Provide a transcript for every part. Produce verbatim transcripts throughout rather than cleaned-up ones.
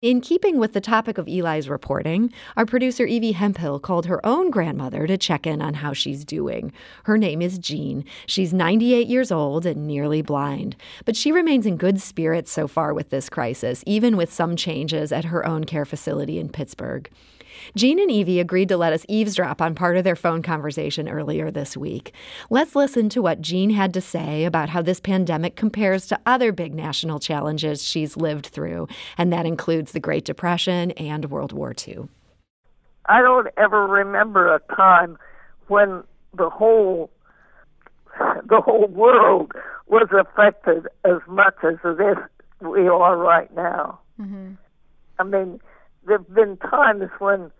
In keeping with the topic of Eli's reporting, our producer Evie Hemphill called her own grandmother to check in on how she's doing. Her name is Jean. She's ninety-eight years old and nearly blind, but she remains in good spirits so far with this crisis, even with some changes at her own care facility in Pittsburgh. Jean and Evie agreed to let us eavesdrop on part of their phone conversation earlier this week. Let's listen to what Jean had to say about how this pandemic compares to other big national challenges she's lived through, and that includes the Great Depression and World War Two. I don't ever remember a time when the whole the whole world was affected as much as it is we are right now. Mm-hmm. I mean, there have been times when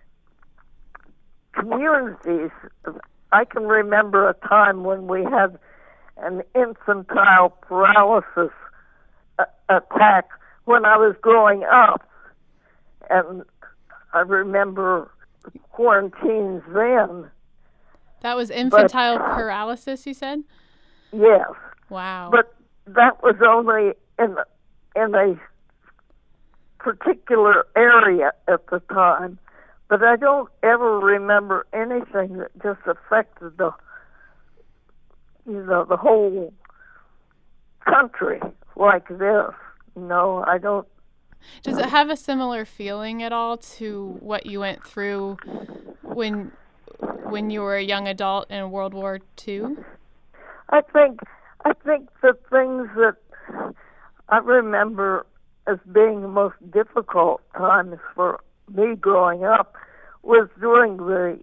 communities, I can remember a time when we had an infantile paralysis a- attack when I was growing up. And I remember quarantines then. That was infantile but, paralysis, you said? Yes. Wow. But that was only in, in a particular area at the time, but I don't ever remember anything that just affected the, you know, the whole country like this. No, I don't. Does it have a similar feeling at all to what you went through when when you were a young adult in World War Two? I think I think the things that I remember as being the most difficult times for me growing up was during the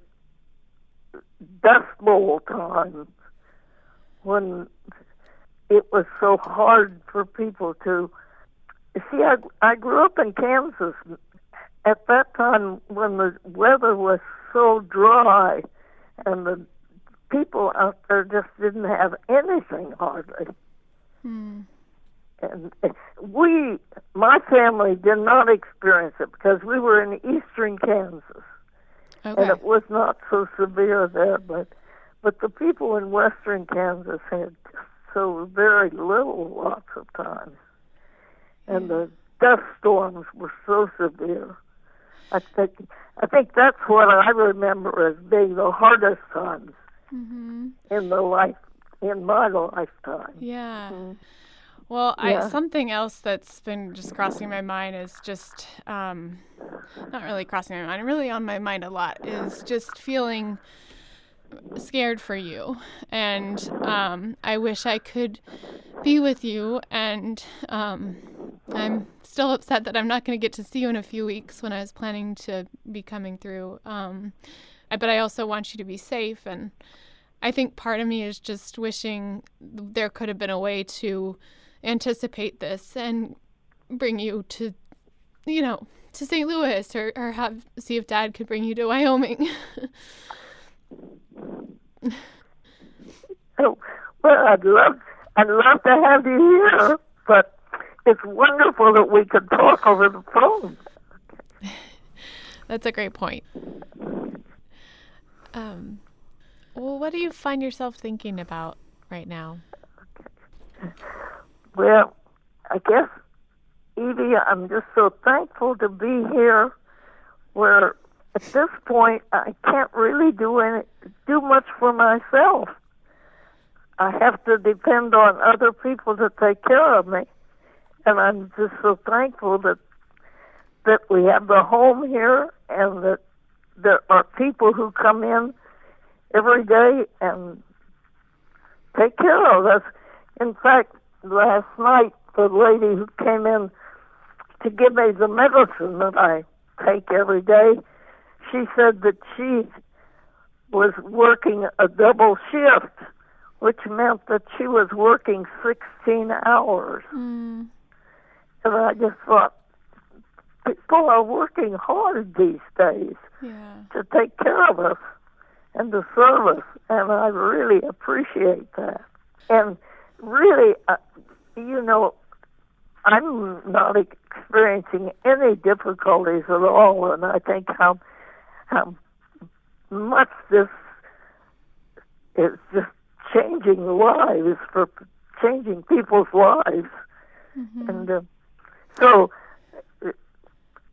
Dust Bowl times, when it was so hard for people to... See, I, I grew up in Kansas at that time when the weather was so dry and the people out there just didn't have anything hardly. Hmm. And we, my family did not experience it because we were in eastern Kansas. Okay. And it was not so severe there, but but the people in western Kansas had so very little lots of times. And the dust storms were so severe. I think I think that's what I remember as being the hardest times mm-hmm. in the life in my lifetime. Yeah. Mm-hmm. Well, yeah. I, something else that's been just crossing my mind is just, um, not really crossing my mind, really on my mind a lot, is just feeling scared for you. And um, I wish I could be with you. And um, I'm still upset that I'm not going to get to see you in a few weeks when I was planning to be coming through. Um, but I also want you to be safe. And I think part of me is just wishing there could have been a way to anticipate this and bring you to, you know, to Saint Louis, or, or have see if Dad could bring you to Wyoming. Oh, well, I'd love, I'd love to have you here, but it's wonderful that we could talk over the phone. That's a great point. Um, well, what do you find yourself thinking about right now? Well, I guess, Evie, I'm just so thankful to be here, where at this point I can't really do any, do much for myself. I have to depend on other people to take care of me, and I'm just so thankful that that we have the home here, and that there are people who come in every day and take care of us. In fact, last night, the lady who came in to give me the medicine that I take every day, she said that she was working a double shift, which meant that she was working sixteen hours. Mm. And I just thought, people are working hard these days yeah. to take care of us and to serve us, and I really appreciate that. And really, uh, you know, I'm not experiencing any difficulties at all, and I think how how much this is just changing lives, for changing people's lives. Mm-hmm. And uh, so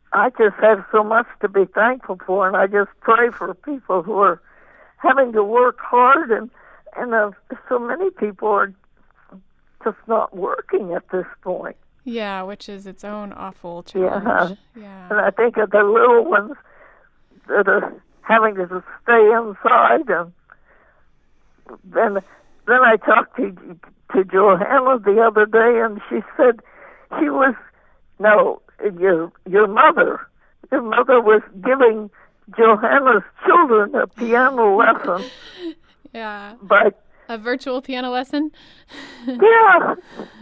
I just have so much to be thankful for, and I just pray for people who are having to work hard, and and uh, so many people are just not working at this point. Yeah, which is its own awful challenge. Yeah. Yeah. And I think of the little ones that are having to stay inside, and then then I talked to to Johanna the other day, and she said she was no your your mother your mother was giving Johanna's children a piano lesson. Yeah. But a virtual piano lesson. Yeah.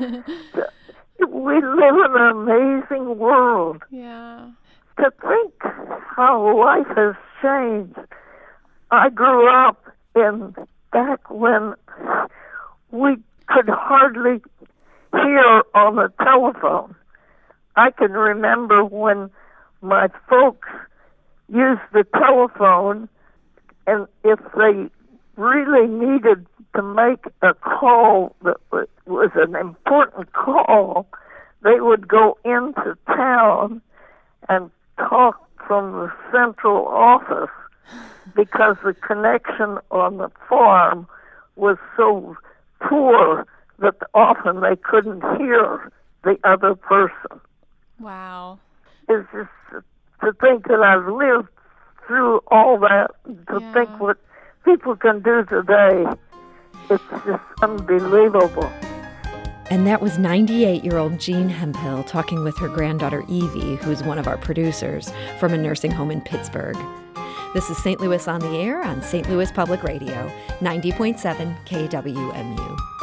We live in an amazing world. Yeah. To think how life has changed. I grew up in back when we could hardly hear on the telephone. I can remember when my folks used the telephone, and if they really needed to make a call that was an important call, they would go into town and talk from the central office because the connection on the farm was so poor that often they couldn't hear the other person. Wow. It's just to think that I've lived through all that, to Yeah. think what people can do today. It's just unbelievable. And that was ninety-eight-year-old Jean Hemphill talking with her granddaughter Evie, who's one of our producers, from a nursing home in Pittsburgh. This is Saint Louis on the Air on Saint Louis Public Radio, ninety point seven K W M U.